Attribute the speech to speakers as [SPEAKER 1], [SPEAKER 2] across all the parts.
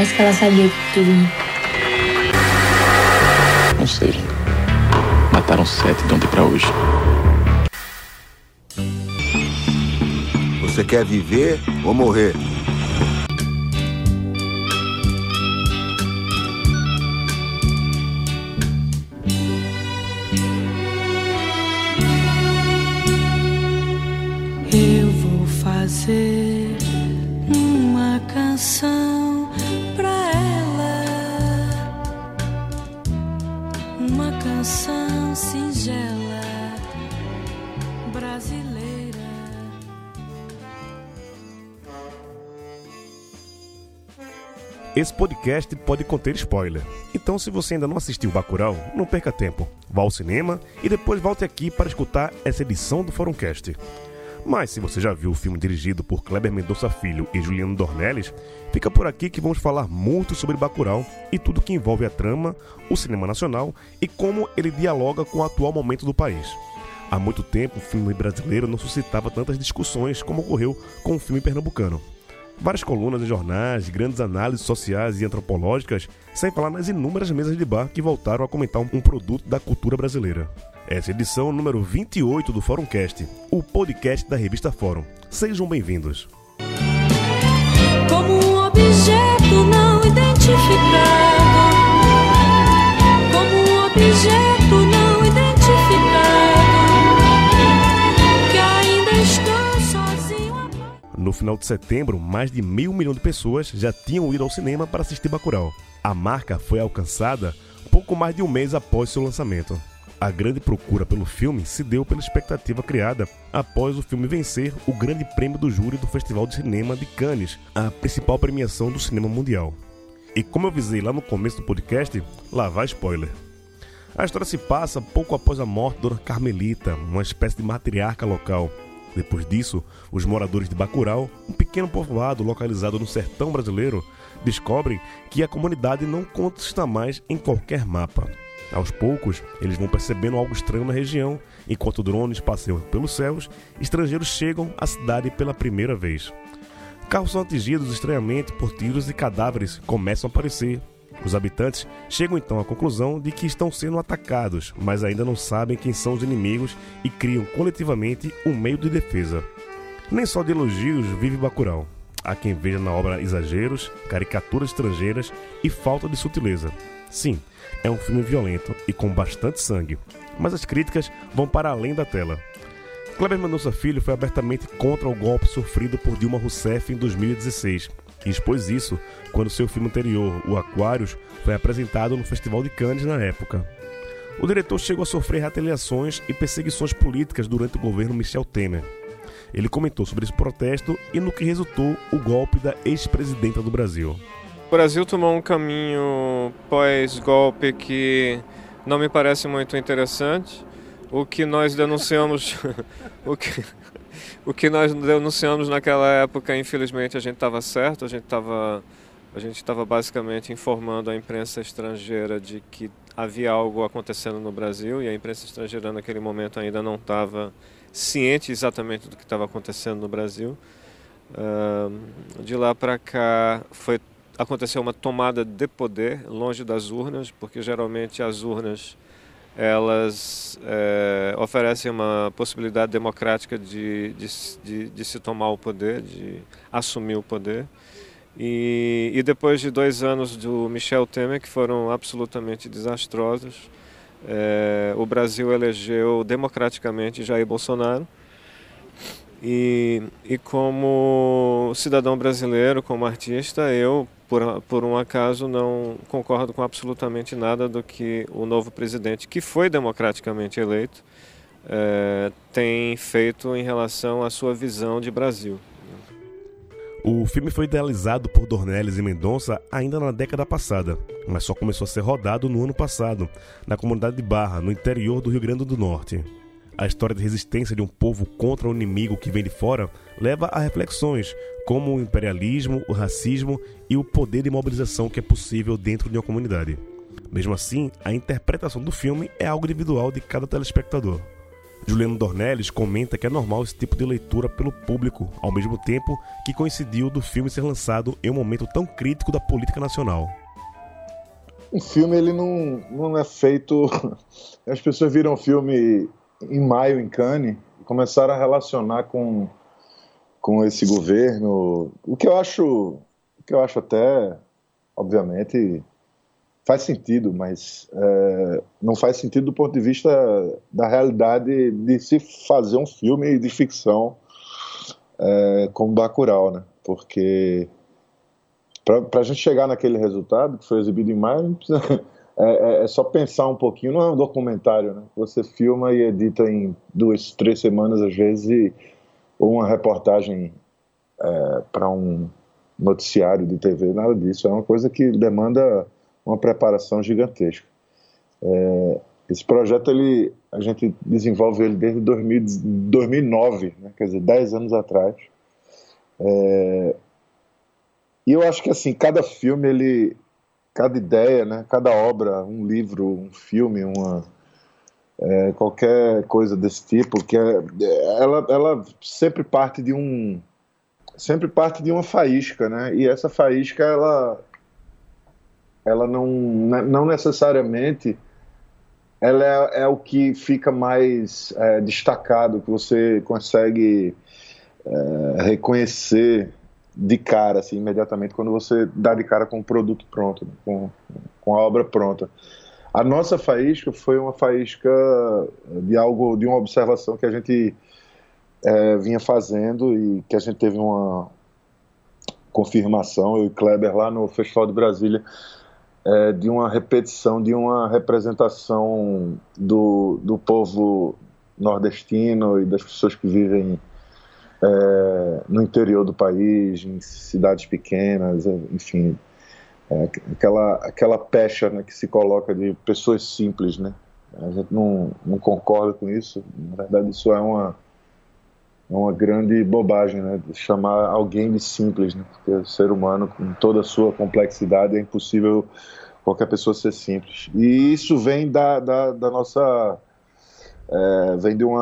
[SPEAKER 1] Parece que ela sabia tudo.
[SPEAKER 2] Não sei. Mataram 7 de ontem pra hoje.
[SPEAKER 3] Você quer viver ou morrer?
[SPEAKER 4] Eu vou fazer uma canção pra ela, uma canção singela, brasileira.
[SPEAKER 5] Esse podcast pode conter spoiler, então se você ainda não assistiu Bacurau, não perca tempo. Vá ao cinema e depois volte aqui para escutar essa edição do Forumcast. Mas se você já viu o filme dirigido por Kleber Mendonça Filho e Juliano Dornelles, fica por aqui que vamos falar muito sobre Bacurau e tudo que envolve a trama, o cinema nacional e como ele dialoga com o atual momento do país. Há muito tempo o filme brasileiro não suscitava tantas discussões como ocorreu com o filme pernambucano. Várias colunas em jornais, grandes análises sociais e antropológicas, sem falar nas inúmeras mesas de bar que voltaram a comentar um produto da cultura brasileira. Essa é a edição número 28 do Forumcast, o podcast da revista Fórum. Sejam bem-vindos.
[SPEAKER 4] Como um objeto não identificado, como um objeto não identificado, que ainda estou sozinho.
[SPEAKER 5] No final de setembro, mais de 1.000 milhões de pessoas já tinham ido ao cinema para assistir Bacurau. A marca foi alcançada pouco mais de um mês após seu lançamento. A grande procura pelo filme se deu pela expectativa criada após o filme vencer o grande prêmio do júri do Festival de Cinema de Cannes, a principal premiação do cinema mundial. E como eu avisei lá no começo do podcast, lá vai spoiler. A história se passa pouco após a morte de Dona Carmelita, uma espécie de matriarca local. Depois disso, os moradores de Bacurau, um pequeno povoado localizado no sertão brasileiro, descobrem que a comunidade não consta mais em qualquer mapa. Aos poucos, eles vão percebendo algo estranho na região. Enquanto drones passeiam pelos céus, estrangeiros chegam à cidade pela primeira vez. Carros são atingidos estranhamente por tiros e cadáveres começam a aparecer. Os habitantes chegam então à conclusão de que estão sendo atacados, mas ainda não sabem quem são os inimigos e criam coletivamente um meio de defesa. Nem só de elogios vive Bacurau. Há quem veja na obra exageros, caricaturas estrangeiras e falta de sutileza. Sim, é um filme violento e com bastante sangue, mas as críticas vão para além da tela. Kleber Mendonça Filho foi abertamente contra o golpe sofrido por Dilma Rousseff em 2016 e expôs isso quando seu filme anterior, O Aquários, foi apresentado no Festival de Cannes na época. O diretor chegou a sofrer retaliações e perseguições políticas durante o governo Michel Temer. Ele comentou sobre esse protesto e no que resultou o golpe da ex-presidenta do Brasil.
[SPEAKER 6] O Brasil tomou um caminho pós-golpe que não me parece muito interessante. O que nós denunciamos, o que nós denunciamos naquela época, infelizmente, a gente estava certo. A gente estava basicamente informando a imprensa estrangeira de que havia algo acontecendo no Brasil e a imprensa estrangeira naquele momento ainda não estava ciente exatamente do que estava acontecendo no Brasil. De lá para cá aconteceu uma tomada de poder longe das urnas, porque geralmente as urnas elas oferecem uma possibilidade democrática de se tomar o poder, de assumir o poder. E depois de 2 anos do Michel Temer, que foram absolutamente desastrosos, o Brasil elegeu democraticamente Jair Bolsonaro. E como cidadão brasileiro, como artista, eu, por um acaso, não concordo com absolutamente nada do que o novo presidente, que foi democraticamente eleito, tem feito em relação à sua visão de Brasil.
[SPEAKER 5] O filme foi idealizado por Dornelles e Mendonça ainda na década passada, mas só começou a ser rodado no ano passado, na comunidade de Barra, no interior do Rio Grande do Norte. A história de resistência de um povo contra o inimigo que vem de fora leva a reflexões como o imperialismo, o racismo e o poder de mobilização que é possível dentro de uma comunidade. Mesmo assim, a interpretação do filme é algo individual de cada telespectador. Juliano Dornelles comenta que é normal esse tipo de leitura pelo público, ao mesmo tempo que coincidiu do filme ser lançado em um momento tão crítico da política nacional.
[SPEAKER 1] O filme ele não é feito... As pessoas viram o filme em maio em Cannes e começaram a relacionar com esse governo, o que eu acho até, obviamente, faz sentido, mas não faz sentido do ponto de vista da realidade de se fazer um filme de ficção como Bacurau, né? Porque para a gente chegar naquele resultado que foi exibido em maio, é só pensar um pouquinho. Não é um documentário, né? Você filma e edita em 2, 3 semanas às vezes, ou uma reportagem para um noticiário de TV, nada disso. É uma coisa que demanda uma preparação gigantesca. Esse projeto a gente desenvolve ele desde 2009, né? Quer dizer, 10 anos atrás. E eu acho que assim, cada filme, cada ideia, né? Cada obra, um livro, um filme, qualquer coisa desse tipo, ela sempre parte de uma faísca, né? E essa faísca ela não necessariamente ela é o que fica mais destacado, que você consegue reconhecer de cara, assim, imediatamente, quando você dá de cara com o produto pronto, com a obra pronta. A nossa faísca foi uma faísca de uma observação que a gente vinha fazendo e que a gente teve uma confirmação, eu e Kleber, lá no Festival de Brasília, de uma repetição, de uma representação do povo nordestino e das pessoas que vivem no interior do país, em cidades pequenas, enfim, aquela pecha, né, que se coloca de pessoas simples, né? A gente não concorda com isso. Na verdade, isso é uma grande bobagem, né? Chamar alguém de simples, né? Porque o ser humano, com toda a sua complexidade, é impossível qualquer pessoa ser simples. E isso vem da nossa... vem de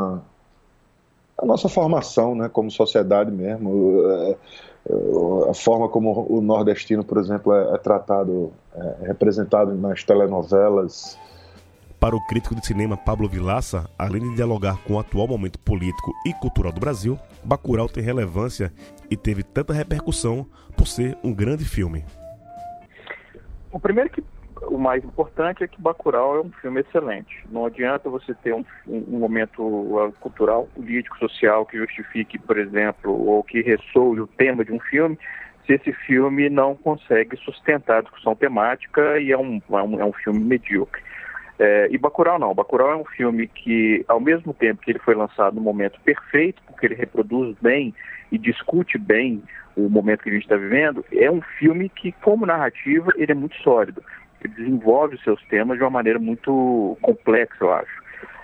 [SPEAKER 1] a nossa formação, né, como sociedade mesmo, a forma como o nordestino, por exemplo, é tratado, representado nas telenovelas.
[SPEAKER 5] Para o crítico de cinema Pablo Vilaça, além de dialogar com o atual momento político e cultural do Brasil, Bacurau tem relevância e teve tanta repercussão por ser um grande filme.
[SPEAKER 7] O primeiro o mais importante é que Bacurau é um filme excelente. Não adianta você ter um momento cultural, político, social que justifique, por exemplo, ou que ressoe o tema de um filme, se esse filme não consegue sustentar a discussão temática e é um filme medíocre. E Bacurau não. Bacurau é um filme que, ao mesmo tempo que ele foi lançado no momento perfeito, porque ele reproduz bem e discute bem o momento que a gente está vivendo, é um filme que, como narrativa, ele é muito sólido. Ele desenvolve os seus temas de uma maneira muito complexa, eu acho.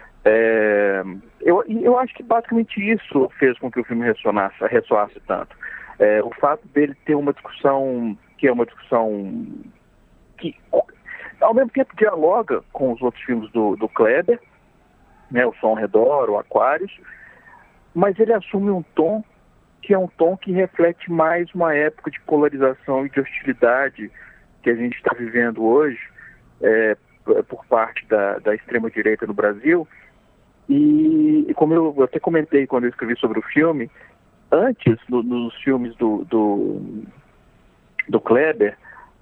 [SPEAKER 7] Eu acho que basicamente isso fez com que o filme ressoasse tanto. O fato dele ter uma discussão que é uma discussão que, ao mesmo tempo, dialoga com os outros filmes do Kleber, né, o Som ao Redor, o Aquários, mas ele assume um tom que é um tom que reflete mais uma época de polarização e de hostilidade que a gente está vivendo hoje por parte da extrema-direita no Brasil. E como eu até comentei quando eu escrevi sobre o filme, antes, nos filmes do Kleber,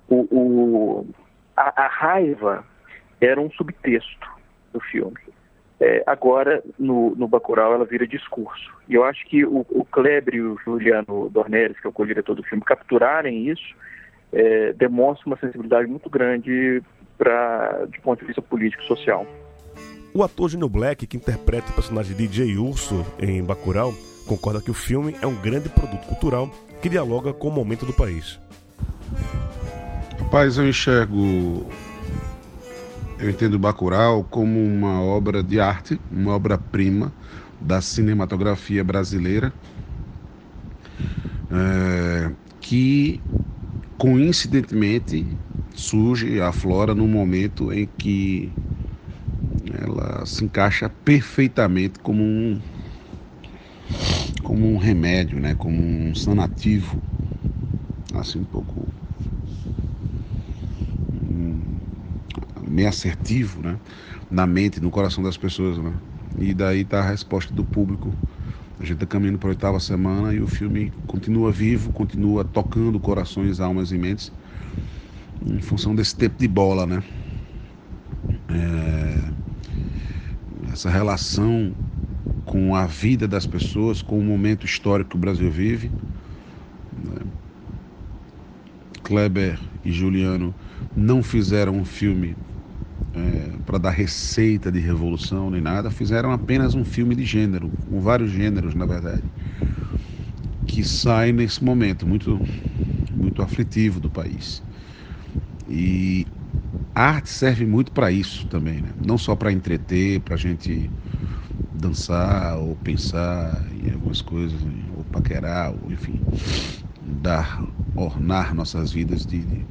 [SPEAKER 7] a raiva era um subtexto do filme. Agora, no Bacurau, ela vira discurso. E eu acho que o Kleber e o Juliano Dornelles, que é o co-diretor do filme, capturarem isso, demonstra uma sensibilidade muito grande de ponto de vista político e social.
[SPEAKER 5] O ator Júnior Black, que interpreta o personagem DJ Urso em Bacurau, concorda que o filme é um grande produto cultural que dialoga com o momento do país.
[SPEAKER 8] Rapaz, eu entendo Bacurau como uma obra de arte, uma obra-prima da cinematografia brasileira, que coincidentemente surge, aflora num momento em que ela se encaixa perfeitamente como um remédio, né? Como um sanativo, assim, um pouco meio assertivo, né? Na mente, no coração das pessoas, né? E daí tá a resposta do público. A gente está caminhando para a 8ª semana e o filme continua vivo, continua tocando corações, almas e mentes em função desse tempo de bola, né? Essa relação com a vida das pessoas, com o momento histórico que o Brasil vive, né? Kleber e Juliano não fizeram um filme para dar receita de revolução nem nada, fizeram apenas um filme de gênero, com vários gêneros, na verdade, que sai nesse momento muito, muito aflitivo do país. E a arte serve muito para isso também, né? Não só para entreter, para a gente dançar ou pensar em algumas coisas, ou paquerar, ou enfim, ornar nossas vidas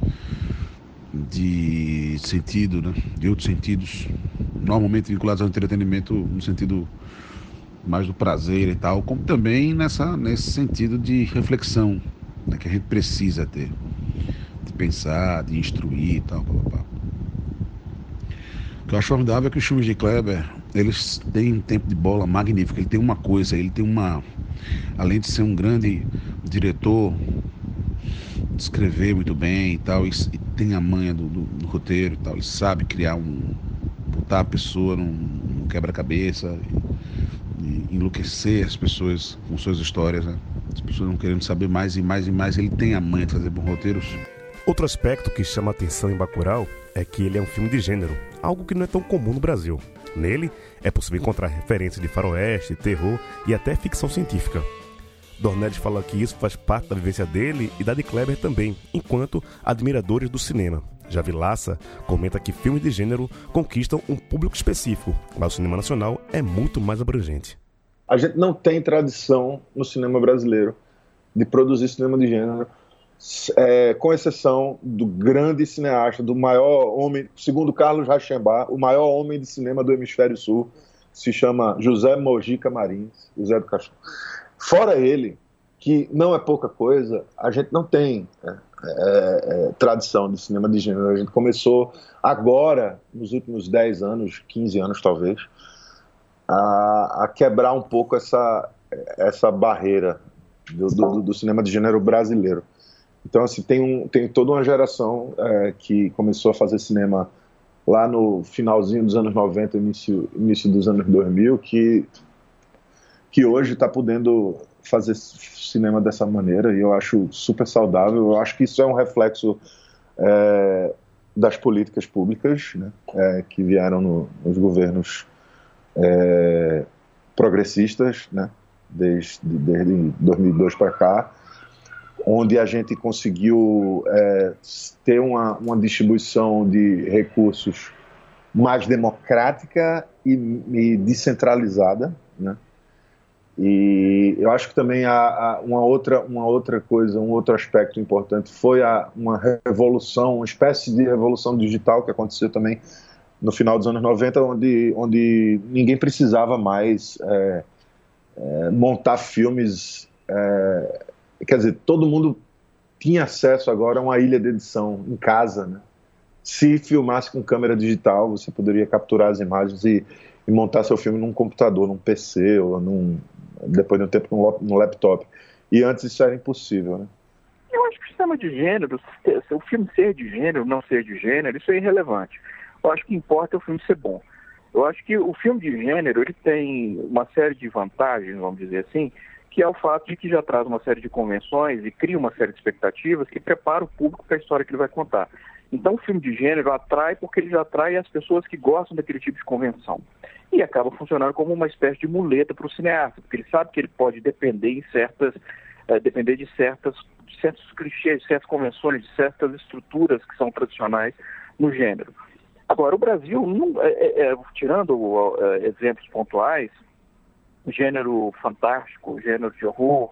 [SPEAKER 8] de sentido, né? De outros sentidos, normalmente vinculados ao entretenimento no sentido mais do prazer e tal, como também nesse sentido de reflexão, né? Que a gente precisa ter, de pensar, de instruir e tal, papapá. O que eu acho formidável é que os filmes de Kleber, eles têm um tempo de bola magnífico. Ele tem uma coisa, além de ser um grande diretor, de escrever muito bem e tal, e tem a manha do roteiro e tal, ele sabe botar a pessoa num quebra-cabeça e enlouquecer as pessoas com suas histórias, né? As pessoas não querendo saber mais e mais e mais, ele tem a manha de fazer bons roteiros.
[SPEAKER 5] Outro aspecto que chama a atenção em Bacurau é que ele é um filme de gênero, algo que não é tão comum no Brasil. Nele, é possível encontrar referências de faroeste, terror e até ficção científica. Dornelles fala que isso faz parte da vivência dele e da de Kleber também, enquanto admiradores do cinema. Já Vilaça comenta que filmes de gênero conquistam um público específico, mas o cinema nacional é muito mais abrangente.
[SPEAKER 1] A gente não tem tradição no cinema brasileiro de produzir cinema de gênero, com exceção do grande cineasta, do maior homem, segundo Carlos Rauschenbach, o maior homem de cinema do Hemisfério Sul, se chama José Mojica Marins, José do Cachorro. Fora ele, que não é pouca coisa, a gente não tem tradição de cinema de gênero. A gente começou agora, nos últimos 10 anos, 15 anos talvez, a quebrar um pouco essa barreira do cinema de gênero brasileiro. Então, assim, tem toda uma geração que começou a fazer cinema lá no finalzinho dos anos 90, início dos anos 2000, que hoje está podendo fazer cinema dessa maneira, e eu acho super saudável. Eu acho que isso é um reflexo das políticas públicas, né, que vieram nos governos progressistas, né, desde 2002 para cá, onde a gente conseguiu ter uma distribuição de recursos mais democrática e descentralizada, né? E eu acho que também uma outra coisa, um outro aspecto importante foi uma revolução, uma espécie de revolução digital que aconteceu também no final dos anos 90, onde ninguém precisava mais montar filmes, quer dizer, todo mundo tinha acesso agora a uma ilha de edição em casa, né? Se filmasse com câmera digital, você poderia capturar as imagens e montar seu filme num computador, num PC ou depois de um tempo no laptop. E antes isso era impossível, né?
[SPEAKER 7] Eu acho que o sistema de gênero, o filme ser de gênero, não ser de gênero, isso é irrelevante. Eu acho que importa o filme ser bom. Eu acho que o filme de gênero, ele tem uma série de vantagens, vamos dizer assim, que é o fato de que já traz uma série de convenções e cria uma série de expectativas que prepara o público para a história que ele vai contar. Então o filme de gênero atrai porque ele já atrai as pessoas que gostam daquele tipo de convenção. E acaba funcionando como uma espécie de muleta para o cineasta, porque ele sabe que ele pode depender de certos clichês, de certas convenções, de certas estruturas que são tradicionais no gênero. Agora, o Brasil, tirando exemplos pontuais, gênero fantástico, gênero de horror,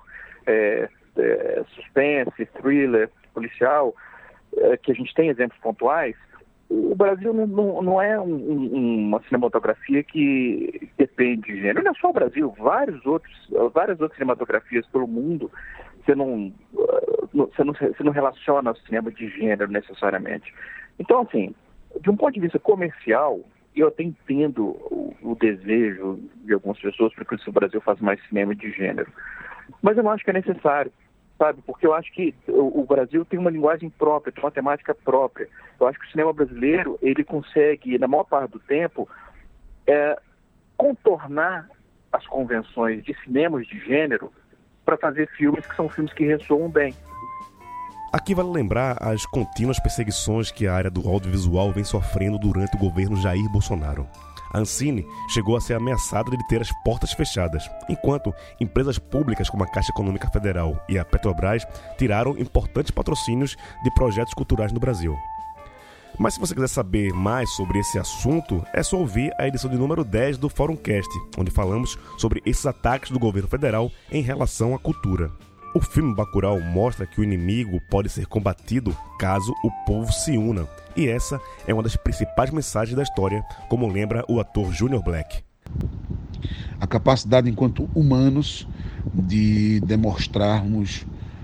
[SPEAKER 7] suspense, thriller, policial, que a gente tem exemplos pontuais, o Brasil não é uma cinematografia que depende de gênero. Não é só o Brasil, várias outras cinematografias pelo mundo, você não relaciona o cinema de gênero necessariamente. Então, assim, de um ponto de vista comercial, eu até entendo o desejo de algumas pessoas para que o Brasil faça mais cinema de gênero. Mas eu não acho que é necessário, sabe? Porque eu acho que o Brasil tem uma linguagem própria, tem uma temática própria. Eu acho que o cinema brasileiro, ele consegue, na maior parte do tempo, contornar as convenções de cinemas de gênero para fazer filmes que são filmes que ressoam bem.
[SPEAKER 5] Aqui vale lembrar as contínuas perseguições que a área do audiovisual vem sofrendo durante o governo Jair Bolsonaro. A Ancine chegou a ser ameaçada de ter as portas fechadas, enquanto empresas públicas como a Caixa Econômica Federal e a Petrobras tiraram importantes patrocínios de projetos culturais no Brasil. Mas se você quiser saber mais sobre esse assunto, é só ouvir a edição de número 10 do Fórumcast, onde falamos sobre esses ataques do governo federal em relação à cultura. O filme Bacurau mostra que o inimigo pode ser combatido caso o povo se una, e essa é uma das principais mensagens da história, como lembra o ator Junior Black.
[SPEAKER 8] A capacidade enquanto humanos de demonstrarmos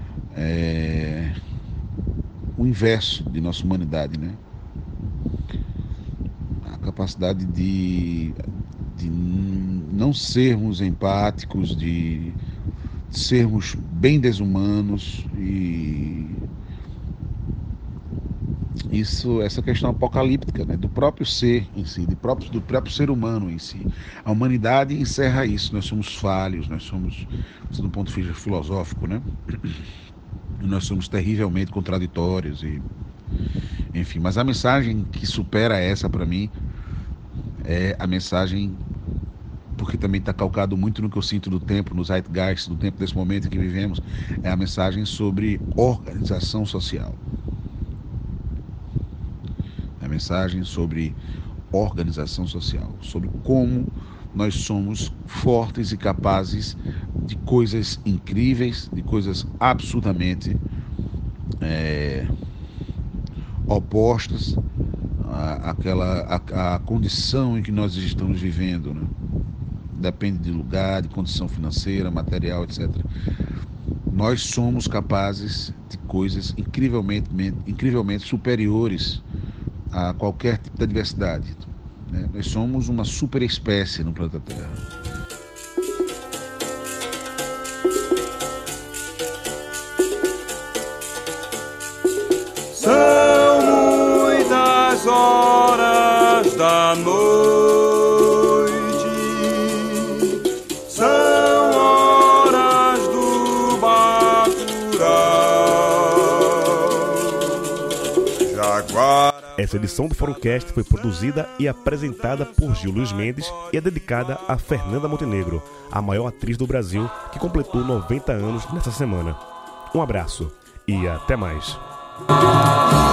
[SPEAKER 8] o inverso de nossa humanidade, né? A capacidade de não sermos empáticos, de sermos bem desumanos, e essa questão apocalíptica, né, do próprio ser em si, do próprio ser humano em si. A humanidade encerra isso. Nós somos falhos, nós somos, do ponto de vista filosófico, né, nós somos terrivelmente contraditórios, e enfim. Mas a mensagem que supera essa, para mim, é a mensagem, porque também está calcado muito no que eu sinto do tempo, no zeitgeist, do tempo desse momento em que vivemos, é a mensagem sobre organização social. É a mensagem sobre organização social, sobre como nós somos fortes e capazes de coisas incríveis, de coisas absurdamente opostas àquela condição em que nós estamos vivendo, né? Depende de lugar, de condição financeira, material, etc. Nós somos capazes de coisas incrivelmente superiores a qualquer tipo de adversidade, né? Nós somos uma super espécie no planeta Terra.
[SPEAKER 9] São muitas horas da noite, são horas do Bacurau.
[SPEAKER 5] Essa edição do Fórumcast foi produzida e apresentada por Gil Luiz Mendes e é dedicada a Fernanda Montenegro, a maior atriz do Brasil, que completou 90 anos nessa semana. Um abraço e até mais.